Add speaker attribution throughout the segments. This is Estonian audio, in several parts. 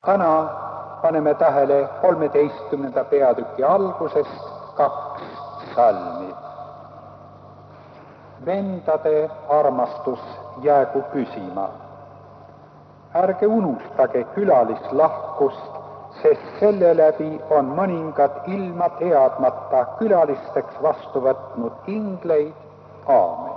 Speaker 1: Täna paneme tähele 13. peatüki algusest 2 salmi. Vendade armastus jäägu püsima. Ärge unustage külalislahkust, sest selle läbi on mõningad ilma teadmata külalisteks vastu võtnud ingleid. Aamen.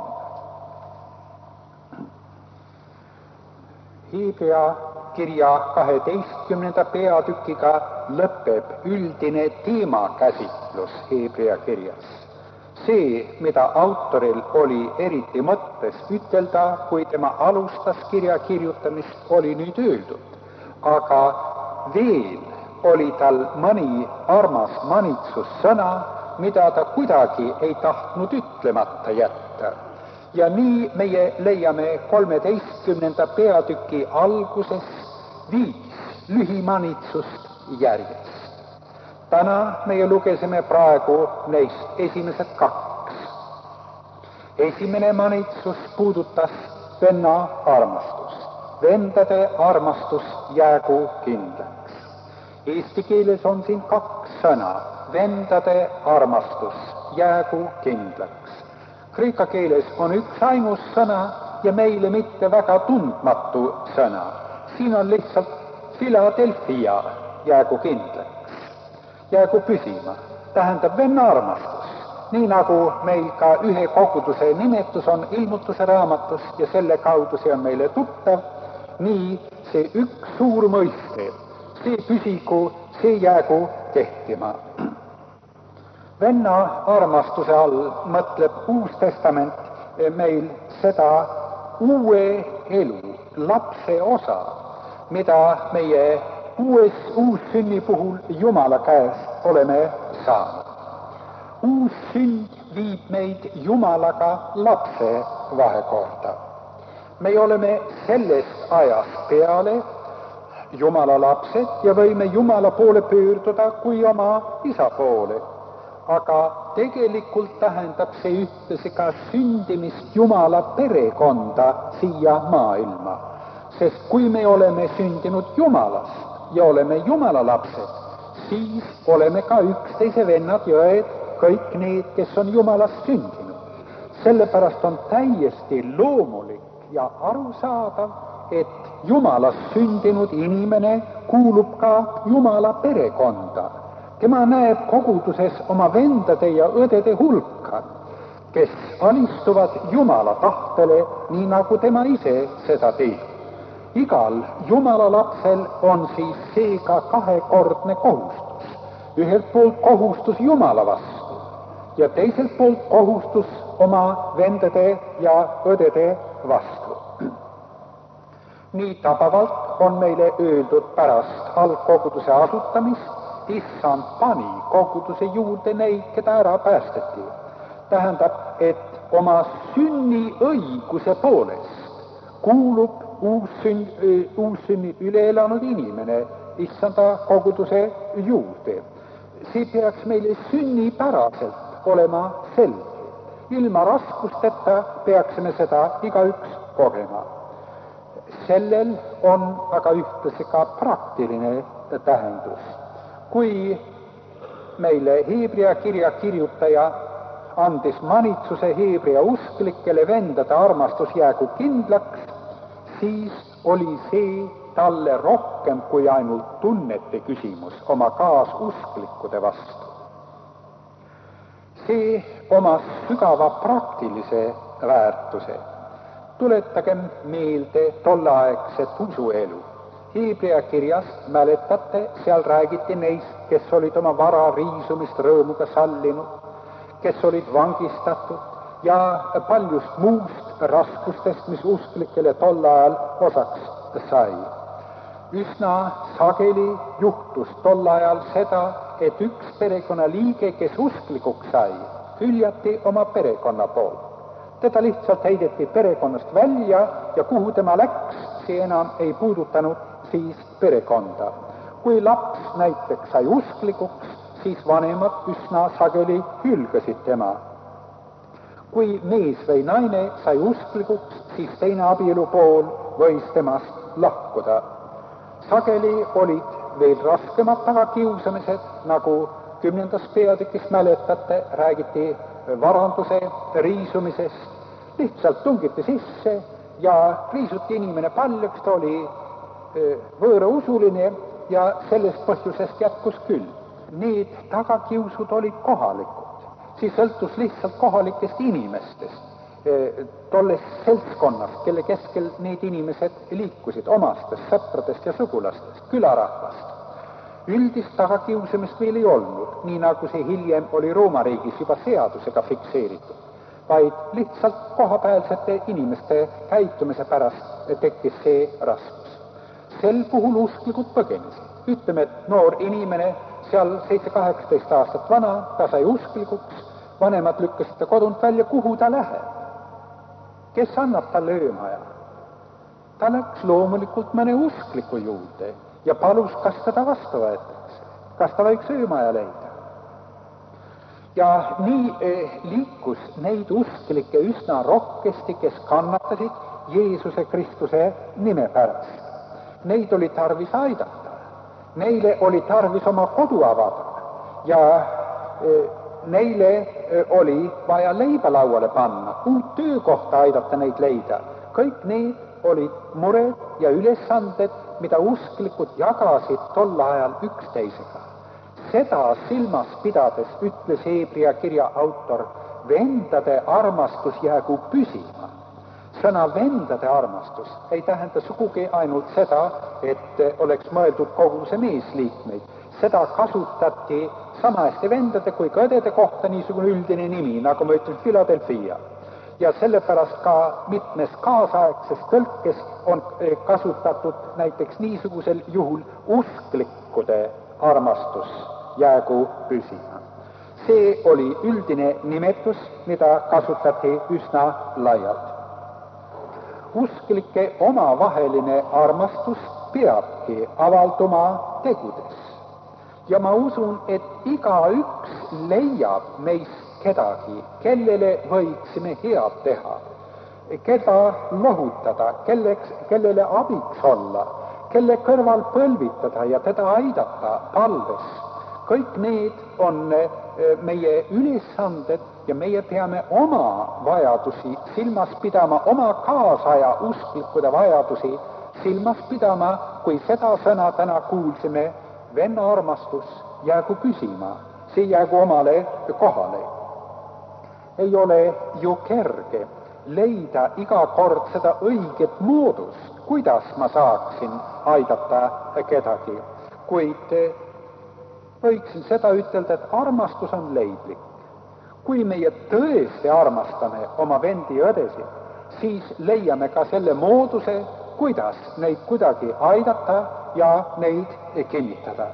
Speaker 1: Hebrea kirja 12. peatükiga lõpeb üldine teemakäsitlus Hebrea kirjas. See, mida autoril oli eriti mõttes ütelda, kui tema alustas kirja kirjutamist, oli nüüd öeldud. Aga veel oli tal mõni armas manitsussõna, mida ta kuidagi ei tahtnud ütlemata jätta. Ja nii meie leiame 13. peatüki alguses 5 lühimanitsust järjest. Täna meie lugesime praegu neist esimesed 2. Esimene manitsus puudutas venna armastust. Vendade armastus jäägu kindlaks. Eesti keeles on siin 2 sõna. Vendade armastus jäägu kindlaks. Kreeka keeles on üks ainus sõna ja meile mitte väga tundmatu sõna. Siin on lihtsalt Philadelphia jäägu kindlaks. Jäägu püsima, tähendab venna armastus. Nii nagu meil ka ühe koguduse nimetus on ilmutuse raamatus ja selle kaudu see on meile tuttav, nii see üks suur mõiste, see püsigu, see jäägu kehtima. Venna armastuse all mõtleb Uus Testament meil seda uue elu, lapse osa, mida meie uussünni puhul Jumala käest oleme saanud. Uus sünd viib meid Jumalaga lapse vahekorda. Me oleme sellest ajast peale Jumala lapsed ja võime Jumala poole pöörduda kui oma isa poole. Aga tegelikult tähendab see ühtlasi ka sündimist Jumala perekonda siia maailma. Sest kui me oleme sündinud Jumalast ja oleme Jumala lapsed, siis oleme ka üksteise vennad ja õed, kõik need, kes on Jumalast sündinud. Sellepärast on täiesti loomulik ja arusaadav, et Jumalast sündinud inimene kuulub ka Jumala perekonda. Tema näeb koguduses oma vendade ja õdede hulka, kes alistuvad Jumala tahtele, nii nagu tema ise seda teeb. Igal Jumala lapsel on siis seega kahekordne kohustus. Ühelt poolt kohustus Jumala vastu ja teiselt poolt kohustus oma vendade ja õdede vastu. Nii tabavalt on meile öeldud pärast algkoguduse asutamist, Issand pani koguduse juurde neid, keda ära päästeti. Tähendab, et oma sünniõiguse poolest kuulub uussünni üle elanud inimene Issanda koguduse juurde. See peaks meile sünnipäraselt olema selge. Ilma raskusteta peaksime seda igaüks kogema. Sellel on aga ühtlasi ka praktiline tähendus. Kui meile Hebrea kirja kirjutaja andis manitsuse Hebrea usklikele vendade armastus jäägu kindlaks, siis oli see talle rohkem kui ainult tunnete küsimus oma kaasusklikkude vastu. See omas sügava praktilise väärtuse. Tuletagem meelde tolleaegset usuelu. Hebrea kirjas, mäletate, seal räägiti neist, kes olid oma vara riisumist rõõmuga sallinud, kes olid vangistatud ja paljust muust raskustest, mis usklikele tol ajal osaks sai. Üsna sageli juhtus tol ajal seda, et üks perekonnaliige, kes usklikuks sai, hüljati oma perekonna poolt. Teda lihtsalt heideti perekonnast välja ja kuhu tema läks, see enam ei puudutanud siis perekonda. Kui laps näiteks sai usklikuks, siis vanemad üsna sageli hülgasid tema. Kui mees või naine sai usklikuks, siis teine abielupool võis temast lahkuda. Sageli olid veel raskemad tagakiusamised, nagu 10. peatükis mäletate, räägiti varanduse riisumisest. Lihtsalt tungiti sisse ja riisuti inimene paljaks, ta oli võõrausuline ja sellest põhjusest jätkus küll. Need tagakiusud olid kohalikud, siis sõltus lihtsalt kohalikest inimestest, tollest seltskonnast, kelle keskel need inimesed liikusid, omastest, sõpradest ja sugulastest, külarahvast. Üldist tagakiusamist veel ei olnud, nii nagu see hiljem oli Rooma riigis juba seadusega fikseeritud, vaid lihtsalt kohapealsete inimeste käitumise pärast tekkis see raskus. Sel puhul usklikud põgenesid. Ütleme, et noor inimene, seal 7-18 aastat vana, ta sai usklikuks, vanemad lükkasid ta kodunt välja, kuhu ta läheb. Kes annab talle öömaja? Ta läks loomulikult mõne uskliku juurde ja palus, kas teda vastu võetakse, kas ta võiks öömaja leida. Ja nii liikus neid usklikke üsna rohkesti, kes kannatasid Jeesuse Kristuse nime pärast. Neid oli tarvis aidata, neile oli tarvis oma kodu avada ja neile oli vaja leiba lauale panna, uut töökohta aidata neid leida. Kõik need olid mured ja ülesanded, mida usklikud jagasid tol ajal üksteisega. Seda silmas pidades ütles Hebrea kirja autor, vendade armastus jäägu püsima. Sõna vendade armastus ei tähenda sugugi ainult seda, et oleks mõeldud koguduse meesliikmeid. Seda kasutati sama hästi vendade kui ka õdede kohta niisugune üldine nimi, nagu ma ütlen, Philadelphia. Ja sellepärast ka mitmes kaasaegses tõlkes on kasutatud näiteks niisugusel juhul usklikkude armastus jäägu püsima. See oli üldine nimetus, mida kasutati üsna laialt. Usklike omavaheline armastus peabki avalduma tegudes. Ja ma usun, et igaüks leiab meist kedagi, kellele võiksime head teha, keda lohutada, kellele abiks olla, kelle kõrval põlvitada ja teda aidata palves. Kõik need on meie ülesanded ja meie peame oma vajadusi silmas pidama, oma kaasaja usklikude vajadusi silmas pidama, kui seda sõna täna kuulsime, venna armastus jäägu püsima, see jäägu omale kohale. Ei ole ju kerge leida iga kord seda õiget moodust, kuidas ma saaksin aidata kedagi, kuid võiksin seda ütelda, et armastus on leidlik. Kui meie tõesti armastame oma vendi ja õdesid, siis leiame ka selle mooduse, kuidas neid kuidagi aidata ja neid kinnitada.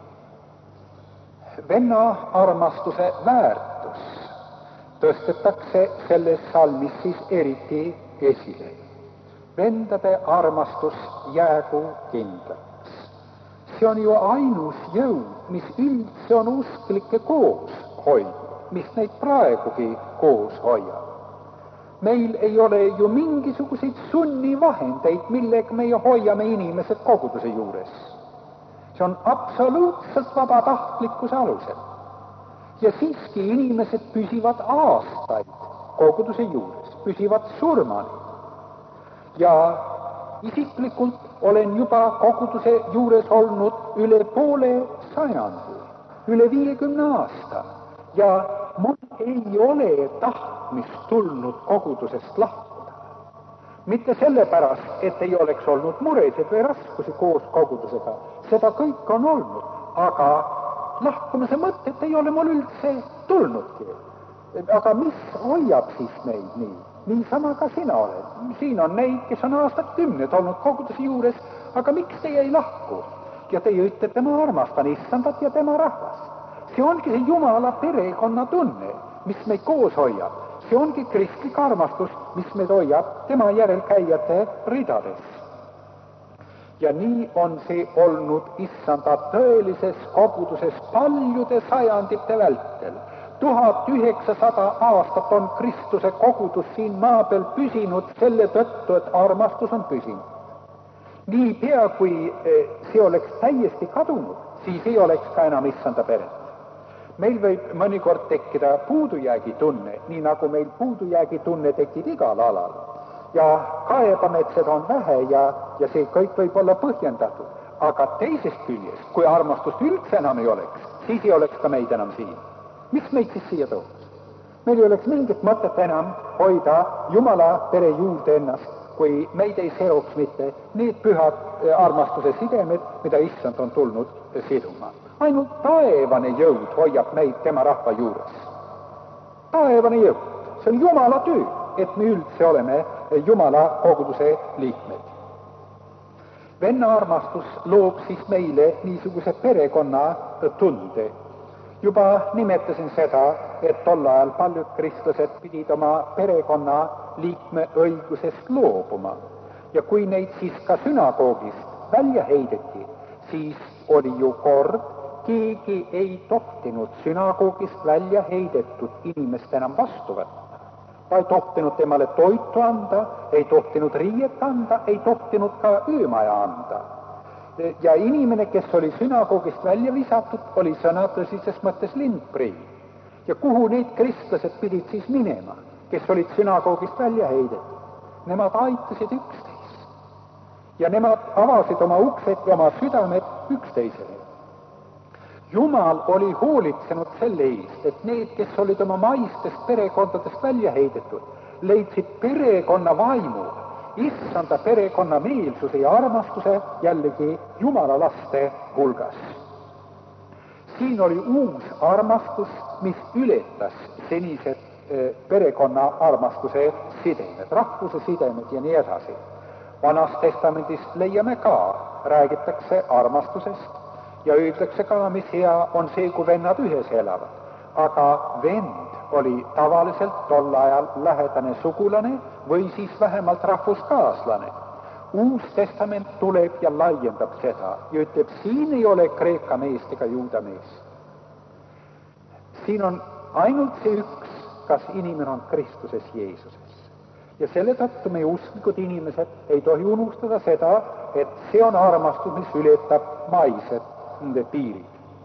Speaker 1: Venna armastuse väärtus tõstetakse selles salmis siis eriti esile. Vendade armastus jäägu kindlaks. See on ju ainus jõud, mis üldse on usklikke koos hoidnud, mis neid praegugi koos hoiab. Meil ei ole ju mingisuguseid sunnivahendeid, millega meie hoiame inimesed koguduse juures. See on absoluutselt vabatahtlikkuse alusel. Ja siiski inimesed püsivad aastaid koguduse juures, püsivad surmani. Ja isiklikult olen juba koguduse juures olnud üle poole sajandi, üle 50 aasta ja mul ei ole tahtmist tulnud kogudusest lahkuda. Mitte sellepärast, et ei oleks olnud muresid või raskusi koos kogudusega, seda kõik on olnud, aga lahkumise mõtet ei ole mul üldse tulnudki. Aga mis hoiab siis meid nii? Niisama ka sina oled. Siin on neid, kes on aastakümned olnud koguduse juures, aga miks teie ei lahku? Ja teie ütlete, ma armastan Issandat ja tema rahvast. See ongi see Jumala perekonna tunne, mis meid koos hoiab. See ongi kristlik armastus, mis meid hoiab tema järelkäijate ridades. Ja nii on see olnud Issanda tõelises koguduses paljude sajandite vältel. 1900 aastat on Kristuse kogudus siin maa peal püsinud selle tõttu, et armastus on püsinud. niipea kui see oleks täiesti kadunud, siis ei oleks ka enam issanda peret. Meil võib mõnikord tekkida puudujäägitunne, nii nagu meil puudujäägitunne tekib igal alal. Ja kaebame, et seda on vähe ja see kõik võib olla põhjendatud. Aga teisest küljest, kui armastust üldse enam ei oleks, siis ei oleks ka meid enam siin. Miks meid siis siia tooks? Meil ei oleks mingit mõtet enam hoida Jumala pere juurde ennast, kui meid ei seoks mitte need pühad armastuse sidemed, mida issand on tulnud siduma. Ainult taevane jõud hoiab meid tema rahva juures. Taevane jõud, see on Jumala töö, et me üldse oleme Jumala koguduse liikmed. Venna armastus loob siis meile niisuguse perekonna tunde. Juba nimetasin seda, et tol ajal paljud kristlased pidid oma perekonna liikme õigusest loobuma. Ja kui neid siis ka sünagoogist välja heideti, siis oli ju kord, keegi ei tohtinud sünagoogist välja heidetud inimest enam vastu võtta. Ei tohtinud temale toitu anda, ei tohtinud riiet anda, ei tohtinud ka öömaja anda. Ja inimene, kes oli sünagoogist välja visatud, oli sõna tõsises mõttes lindprii. Ja kuhu need kristlased pidid siis minema, kes olid sünagoogist välja heidetud? Nemad aitasid üksteist. Ja nemad avasid oma uksed ja oma südamed üksteisele. Jumal oli hoolitsenud selle eest, et need, kes olid oma maistest perekondadest välja heidetud, leidsid perekonna vaimu, issanda perekonna meelsuse ja armastuse jällegi Jumala laste hulgas. Siin oli uus armastus, mis ületas senised perekonna armastuse sidemed, rahvuse sidemed ja nii edasi. Vanast testamendist leiame ka, räägitakse armastusest ja öeldakse ka, mis hea on see, kui vennad ühes elavad. Aga vend oli tavaliselt tol ajal lähedane sugulane või siis vähemalt rahvuskaaslane. Uus testament tuleb ja laiendab seda ja ütleb, siin ei ole kreeka meest ega juuda meest. Siin on ainult see üks, kas inimene on Kristuses Jeesuses. Ja selle tõttu meie usklikud inimesed ei tohi unustada seda, et see on armastus, mis ületab maised piirid.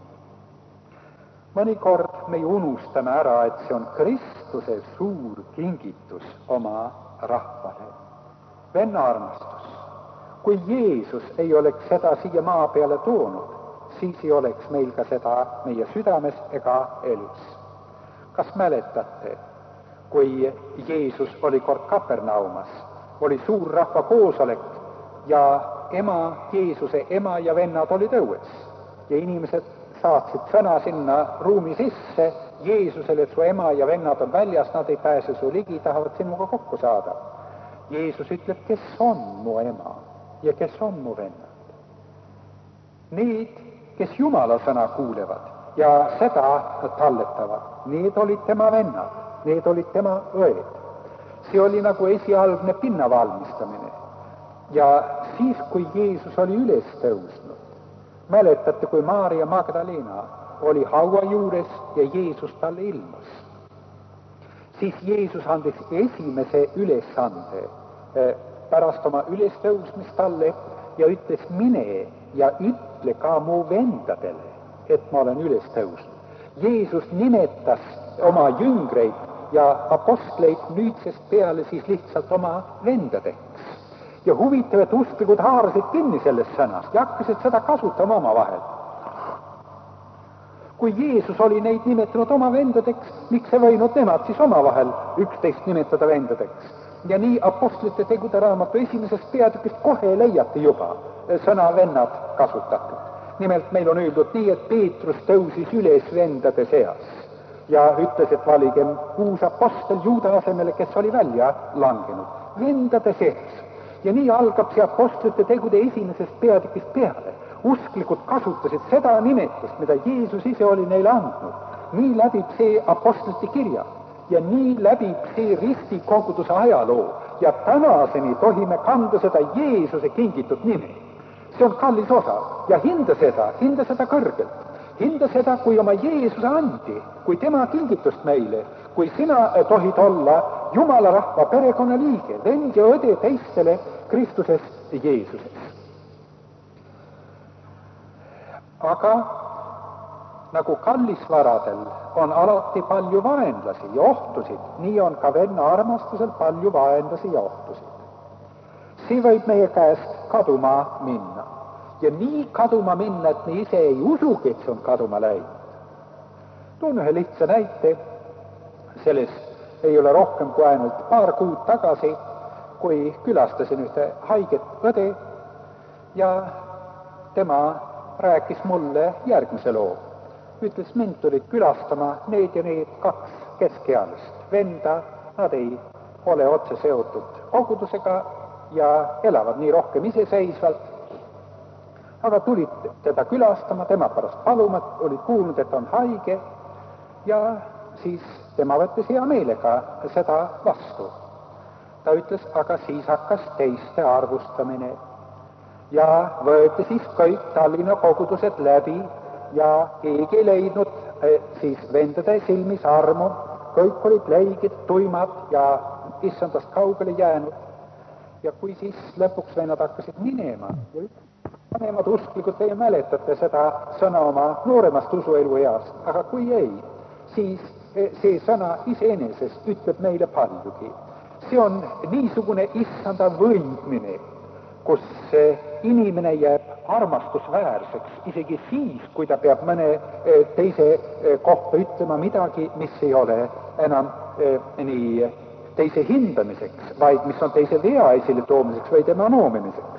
Speaker 1: Mõnikord me unustame ära, et see on Kristuse suur kingitus oma rahvale. Venna armastus. Kui Jeesus ei oleks seda siia maa peale toonud, siis ei oleks meil ka seda meie südames ega elus. Kas mäletate, kui Jeesus oli kord Kapernaumas, oli suur rahva koosolek ja Jeesuse ema ja vennad olid õues ja inimesed saatsid sõna sinna ruumi sisse Jeesusele, et su ema ja vennad on väljas, nad ei pääse su ligi, tahavad sinuga kokku saada. Jeesus ütleb, kes on mu ema ja kes on mu vennad. Need, kes Jumala sõna kuulevad ja seda talletavad, need olid tema vennad, need olid tema õed. See oli nagu esialgne pinna valmistamine. Ja siis, kui Jeesus oli üles tõusnud, mäletate, kui Maarja Magdalena oli haua juures ja Jeesus talle ilmus, siis Jeesus andis esimese ülesande pärast oma ülestõusmist talle ja ütles, mine ja ütle ka mu vendadele, et ma olen üles tõusnud. Jeesus nimetas oma jüngreid ja apostleid nüüdsest peale siis lihtsalt oma vendadeks. Ja huvitav, et usklikud haarasid kinni sellest sõnast ja hakkasid seda kasutama omavahel. Kui Jeesus oli neid nimetanud oma vendadeks, miks ei võinud nemad siis omavahel üksteist nimetada vendadeks? Ja nii apostlite tegude raamatu esimesest peatükist kohe leiate juba sõna vennad kasutatud. Nimelt meil on öeldud nii, et Peetrus tõusis üles vendade seas ja ütles, et valigem uus apostel Juuda asemele, kes oli välja langenud. Vendade seas. Ja nii algab see apostlite tegude esimesest peatükist peale. Usklikud kasutasid seda nimetust, mida Jeesus ise oli neile andnud. Nii läbib see apostlite kirja ja nii läbib see ristikoguduse ajaloo ja tänaseni tohime kanda seda Jeesuse kingitud nime. See on kallis osa ja hinda seda kõrgelt. Hinda seda, kui oma Jeesuse andi, kui tema kingitust meile, kui sina tohid olla Jumala rahva perekonna liige, vend ja õde teistele Kristusest Jeesuses. Aga nagu kallisvaradel on alati palju vaenlasi ja ohtusid, nii on ka venna armastusel palju vaenlasi ja ohtusid. See võib meie käest kaduma minna. Ja nii kaduma minna, et me ise ei usugi, et see on kaduma läinud. Toon ühe lihtsa näite. Sellest ei ole rohkem kui ainult paar kuud tagasi, kui külastasin ühte haiget õde ja tema rääkis mulle järgmise loo. Ütles, mind tulid külastama need ja need 2 keskealist venda, nad ei ole otse seotud kogudusega ja elavad nii rohkem iseseisvalt, aga tulid teda külastama, tema pärast paluma, olid kuulnud, et on haige ja siis tema võttis hea meelega seda vastu. Ta ütles, aga siis hakkas teiste arvustamine ja võeti siis kõik Tallinna kogudused läbi ja keegi ei leidnud siis vendade silmis armu, kõik olid leigid, tuimad ja issandast kaugele jäänud. Ja kui siis lõpuks vennad hakkasid minema ja vanemad usklikud, teie mäletate seda sõna oma nooremast usuelu east, aga kui ei, siis see sõna iseenesest ütleb meile paljugi. See on niisugune issanda võidmine, kus inimene jääb armastusväärseks isegi siis, kui ta peab mõne teise kohta ütlema midagi, mis ei ole enam nii teise hindamiseks, vaid mis on teise vea esile toomiseks või tema noomimiseks.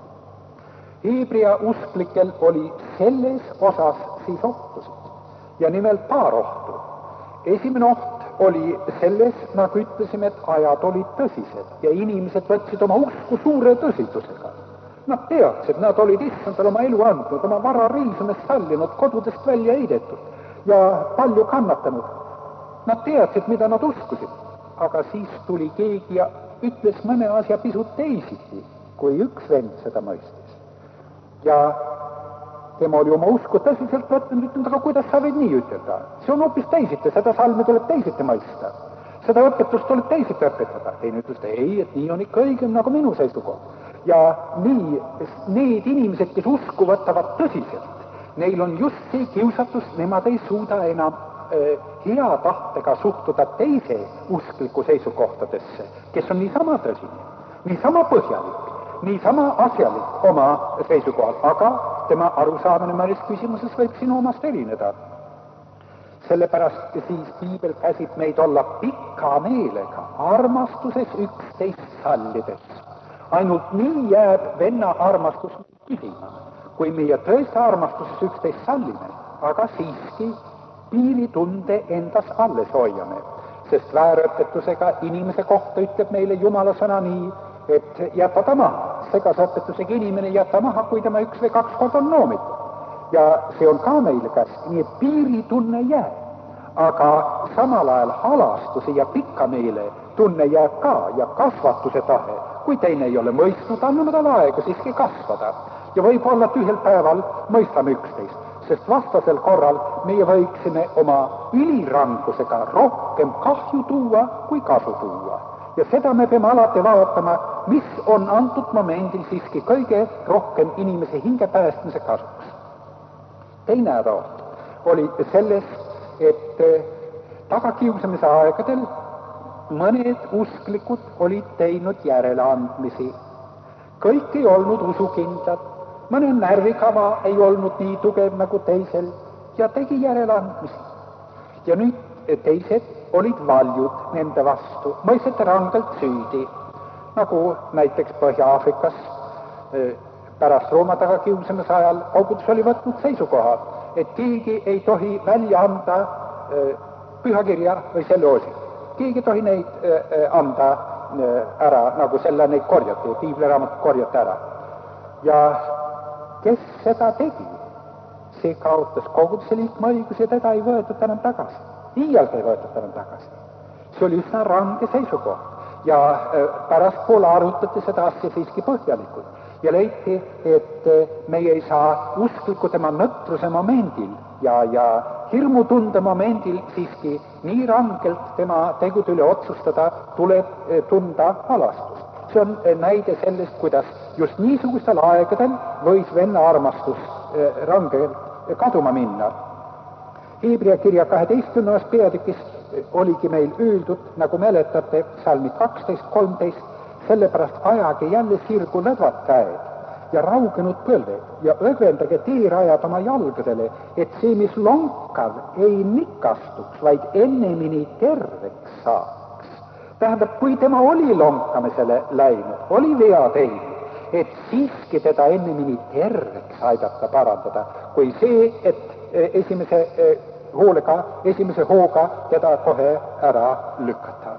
Speaker 1: Hebrea usklikel oli selles osas siis ohtusid ja nimelt paar ohtu. Esimene oht oli selles, nagu ütlesime, et ajad olid tõsised ja inimesed võtsid oma usku suure tõsidusega. Nad teadsid, nad olid issandal oma elu andnud, oma vara riisumist sallinud, kodudest välja heidetud ja palju kannatanud. Nad teadsid, mida nad uskusid, aga siis tuli keegi ja ütles mõne asja pisut teisiti, kui üks vend seda mõistis. Ja tema oli oma usku tõsiselt võtnud, ütelnud, aga kuidas sa võid nii ütelda? See on hoopis teisiti, seda salmi tuleb teisiti mõista. Seda õpetust tuleb teisiti õpetada. Teine ütles, ei, et nii on ikka õigem nagu minu seisukoht. Ja nii need inimesed, kes usku võtavad tõsiselt, neil on just see kiusatus, nemad ei suuda enam hea tahtega suhtuda teise uskliku seisukohtadesse, kes on niisama tõsine, niisama põhjalik, niisama asjalik oma seisukohal, aga tema arusaamine mõnes küsimuses võib sinu omast erineda. Sellepärast siis piibel käsib meid olla pika meelega, armastuses üksteist sallides. Ainult nii jääb venna armastus püsima, kui meie tõesti armastuses üksteist sallime, aga siiski piiritunde endas alles hoiame, sest väärõpetusega inimese kohta ütleb meile Jumala sõna nii, et jäta ta maha, segasõpetusega inimene jäta maha, kui tema 1 või 2 korda on noomitud. Ja see on ka meile käsk, nii et piiritunne jääb, aga samal ajal halastuse ja pikameele tunne jääb ka ja kasvatuse tahe. Kui teine ei ole mõistnud, anname talle aega siiski kasvada ja võib-olla et ühel päeval mõistame üksteist, sest vastasel korral meie võiksime oma ülirangusega rohkem kahju tuua kui kasu tuua. Ja seda me peame alati vaatama, mis on antud momendil siiski kõige rohkem inimese hinge päästmise kasuks. Teine hädaoht oli selles, et tagakiusamise aegadel mõned usklikud olid teinud järeleandmisi. Kõik ei olnud usukindlad, mõne närvikava ei olnud nii tugev nagu teisel ja tegi järeleandmisi. Ja nüüd teised olid valjud nende vastu, mõisteti rangelt süüdi, nagu näiteks Põhja-Aafrikas pärast Rooma tagakiusamise ajal kogudus oli võtnud seisukoha, et keegi ei tohi välja anda pühakirja või selle osi. Keegi ei tohi neid anda ära, nagu selle neid korjati, piibliraamat korjati ära. Ja kes seda tegi, see kaotas koguduse liikme õigus ja teda ei võetud enam tagasi. Iialgi ei võetud enam tagasi. See oli üsna range seisukoht ja pärastpoole arutati seda asja siiski põhjalikult. Ja leiti, et meie ei saa uskliku tema nõtruse momendil ja hirmutunde momendil siiski nii rangelt tema tegude üle otsustada, tuleb tunda halastust. See on näide sellest, kuidas just niisugustel aegadel võis venna armastus rangelt kaduma minna. Hebrea kirja 12. peatükis oligi meil öeldud, nagu mäletate, salmid 12-13, sellepärast ajage jälle sirgu lõdvad käed ja raugenud põlved ja õgvendage teerajad oma jalgadele, et see, mis lonkav, ei nikastuks, vaid ennemini terveks saaks. Tähendab, kui tema oli lonkamisele läinud, oli vea teinud, et siiski teda ennemini terveks aidata parandada, kui see, et esimese hooga teda kohe ära lükata.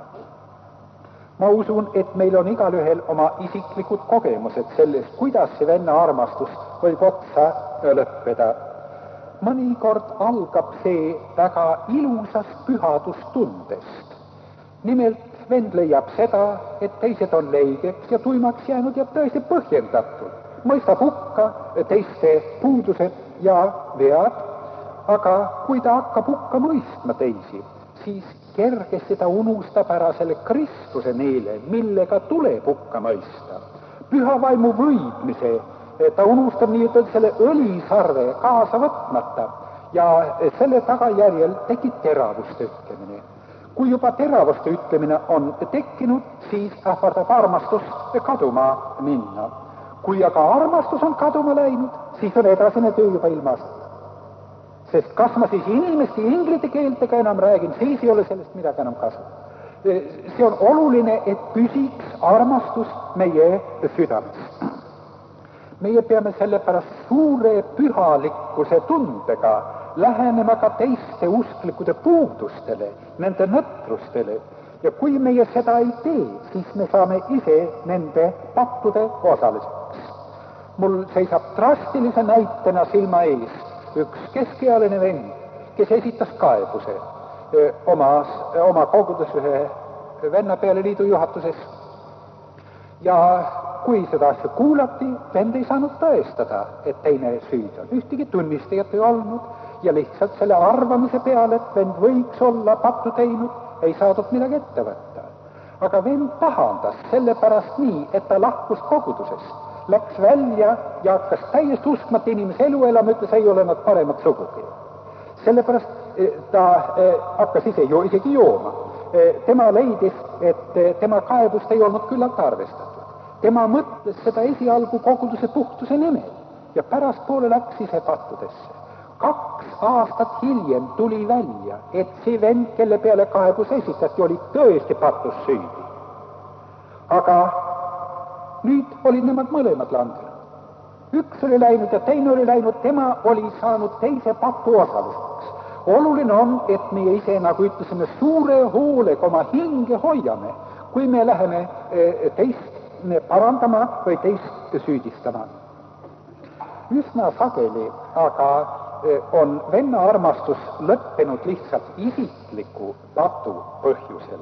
Speaker 1: Ma usun, et meil on igalühel oma isiklikud kogemused sellest, kuidas see venna armastus võib otsa lõppeda. Mõnikord algab see väga ilusast pühadustundest. Nimelt vend leiab seda, et teised on leigeks ja tuimaks jäänud ja tõesti põhjendatud. Mõistab hukka teiste puudused ja vead, aga kui ta hakkab hukka mõistma teisi, siis kergesti ta unustab ära selle Kristuse neele, millega tuleb hukka mõista. Püha vaimu võidmise ta unustab nii-ütelda selle õlisarve kaasa võtmata ja selle tagajärjel tekib teravuste ütlemine. Kui juba teravuste ütlemine on tekkinud, siis ähvardab armastus kaduma minna. Kui aga armastus on kaduma läinud, siis on edasine töö juba ilmast. Sest kas ma siis inimeste ja inglite keeltega enam räägin, siis ei ole sellest midagi enam kasu. See on oluline, et püsiks armastus meie südames. Meie peame sellepärast suure pühalikkuse tundega lähenema ka teiste usklikude puudustele, nende nõtrustele. Ja kui meie seda ei tee, siis me saame ise nende pattude osaliseks. Mul seisab drastilise näitena silma ees üks keskealine vend, kes esitas kaebuse oma kogudus ühe vennapeale liidu juhatuses. Ja kui seda asja kuulati, vend ei saanud tõestada, et teine süüd on. Ühtegi tunnistajat ei olnud ja lihtsalt selle arvamise peale, et vend võiks olla pattu teinud, ei saadud midagi ette võtta. Aga vend pahandas sellepärast nii, et ta lahkus kogudusest. Läks välja ja hakkas täiesti uskmata inimese elu elama, ütles, ei ole nad paremad sugugi. Sellepärast ta hakkas isegi jooma. Tema leidis, et tema kaebust ei olnud küllalt arvestatud. Tema mõtles seda esialgu koguduse puhtuse nimel ja pärastpoole läks ise pattudesse. 2 aastat hiljem tuli välja, et see vend, kelle peale kaebus esitati, oli tõesti patus süüdi. Aga nüüd olid nemad mõlemad langenud. Üks oli läinud ja teine oli läinud, tema oli saanud teise patu osaliseks. Oluline on, et meie ise, nagu ütlesime, suure hoolega oma hinge hoiame, kui me läheme teist parandama või teist süüdistama. Üsna sageli aga on venna armastus lõppenud lihtsalt isikliku patu põhjusel.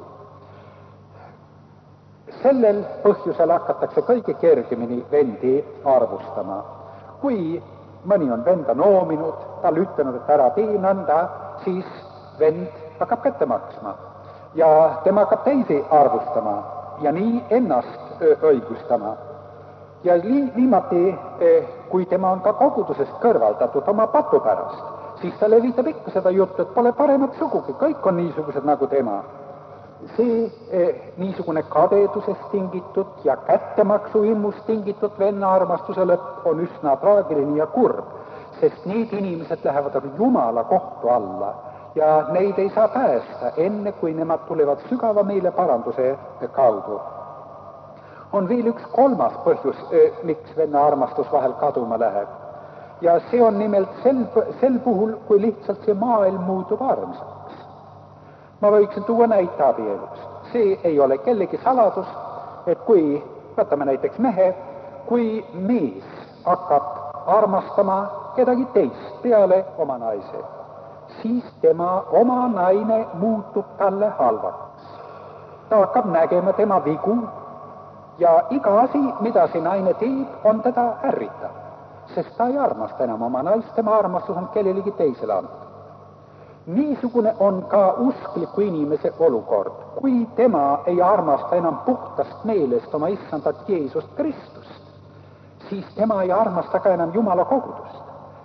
Speaker 1: Sellel põhjusel hakatakse kõige kergemini vendi arvustama. Kui mõni on venda noominud, tal ütelnud, et ära tee nõnda, siis vend hakkab kätte maksma ja tema hakkab teisi arvustama ja nii ennast õigustama. Ja viimati, kui tema on ka kogudusest kõrvaldatud oma patu pärast, siis ta levitab ikka seda juttu, et pole paremat sugugi, kõik on niisugused nagu tema. See niisugune kadedusest tingitud ja kättemaksu immust tingitud venna armastuse lõpp on üsna traagiline ja kurb, sest need inimesed lähevad Jumala kohtu alla ja neid ei saa päästa, enne kui nemad tulevad sügava meeleparanduse kaudu. On veel üks kolmas põhjus, miks venna armastus vahel kaduma läheb. Ja see on nimelt sel puhul, kui lihtsalt see maailm muutub armsaks. Ma võiksin tuua näite abielust. See ei ole kellegi saladus, et kui, võtame näiteks mehe, kui mees hakkab armastama kedagi teist peale oma naise, siis tema oma naine muutub talle halvaks. Ta hakkab nägema tema vigu ja iga asi, mida see naine teeb, on teda ärritav, sest ta ei armasta enam oma naist, tema armastus on kellelegi teisele antud. Niisugune on ka uskliku inimese olukord, kui tema ei armasta enam puhtast meelest oma issandat Jeesust Kristust, siis tema ei armasta ka enam Jumala kogudust.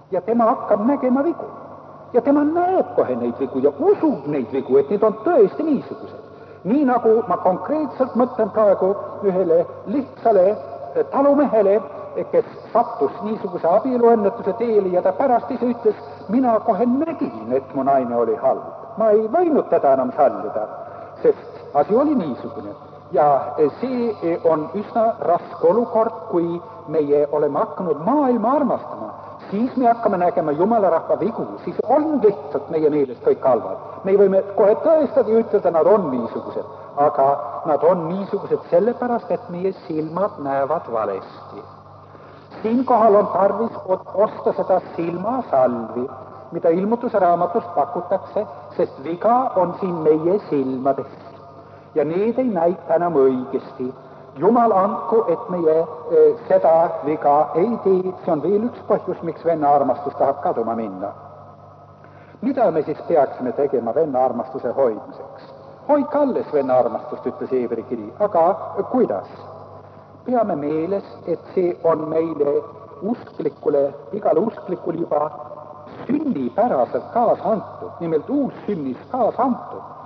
Speaker 1: ja tema hakkab nägema vigu. Ja tema näeb kohe neid vigu ja usub neid vigu, et need on tõesti niisugused. Nii nagu ma konkreetselt mõtlen praegu ühele lihtsale talumehele, kes sattus niisuguse abieluõnnetuse teele ja ta pärast ise ütles, mina kohe nägin, et mu naine oli halb. Ma ei võinud teda enam sallida, sest asi oli niisugune. Ja see on üsna raske olukord, kui meie oleme hakanud maailma armastama. Siis me hakkame nägema Jumala rahva vigu, siis on lihtsalt meie meelest kõik halvad. Me võime kohe tõestada ja ütelda, nad on niisugused, aga nad on niisugused sellepärast, et meie silmad näevad valesti. Siinkohal on tarvis osta seda silmasalvi, mida ilmutuse raamatust pakutakse, sest viga on siin meie silmades. Ja need ei näita enam õigesti. Jumal andku, et meie seda viga ei tee, see on veel üks põhjus, miks venna armastus tahab kaduma minna. Mida me siis peaksime tegema venna armastuse hoidmiseks? Hoidke alles venna armastust, ütles Heebri kiri, aga kuidas? Peame meeles, et see on meile igale usklikule juba sünnipäraselt kaasa antud, nimelt uus sünnis kaasa antud.